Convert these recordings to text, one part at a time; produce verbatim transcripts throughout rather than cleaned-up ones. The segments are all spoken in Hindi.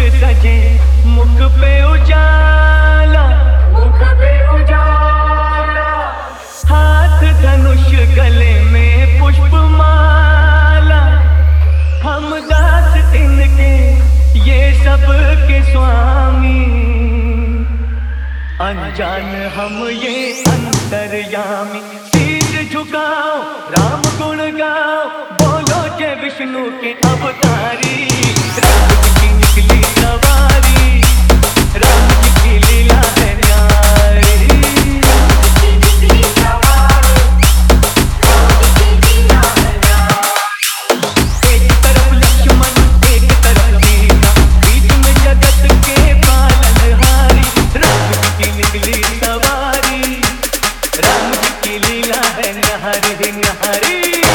सजे मुख पे उजाला, मुख पे उजाला, हाथ धनुष गले में पुष्पमाला। हम दास इनके ये सब के स्वामी, अनजान हम ये अंतर्यामी। शीश झुकाओ राम गुण गाओ, बोलो जय विष्णु के अवतारी। राम की निकली सवारी, राम जी की लीला है न्यारी। एक तरफ लक्ष्मण एक तरफ सीता, बीच में जगत के पालनहारी। राम जी की निकली सवारी, राम जी की लीला है न्यारी न्यारी।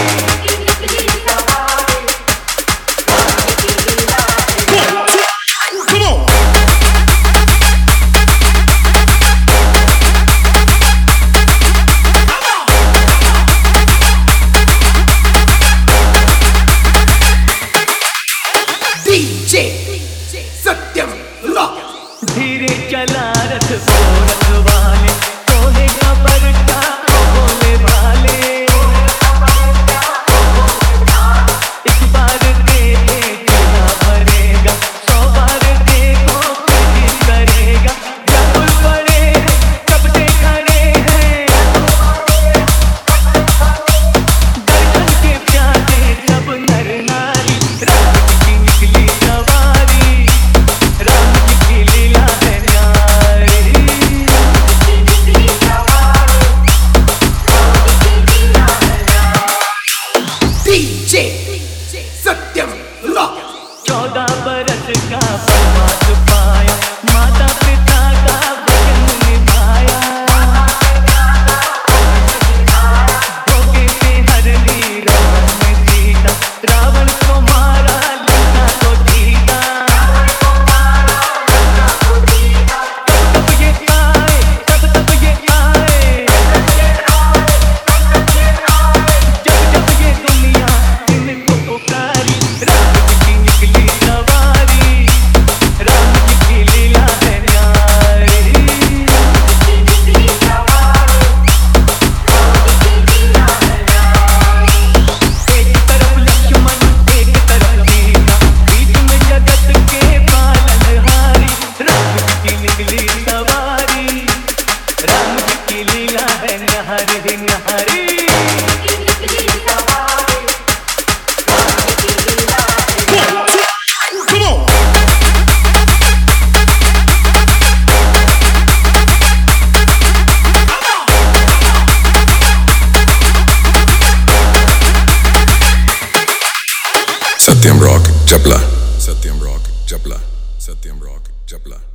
सत्यम रॉक। धीरे चला रथ को रखवाले, सोने का बरका भोले भाले। एक बार देखे चूल्हा भरेगा, सौ बार देखो फिर करेगा। जब बड़े कब से खड़े हैं, दर्शन के प्यासे सब नर नारी। राम की निकली सवारी, राम जी की लीला है न्यारी। DJ Satyam rock. चौदह बरस का वनवास पाया, माता पिता का वचन निभाया। धोखे से हर ली रावण ने सीता, रावण को मारा लंका को जीता। तब तब ये आए, तब तब ये आए, जब जब ये दुनिया इनको पुकारी। राम जी की निकली सवारी, राम जी की लीला है न्यारी। एक तरफ लक्ष्मण एक तरफ सीता, बीच में जगत के पालनहारी। राम जी की निकली सवारी, राम जी की लीला है न्यारी न्यारी। Satyam Rock Chapla, Satyam Rock Chapla, Satyam Rock Chapla.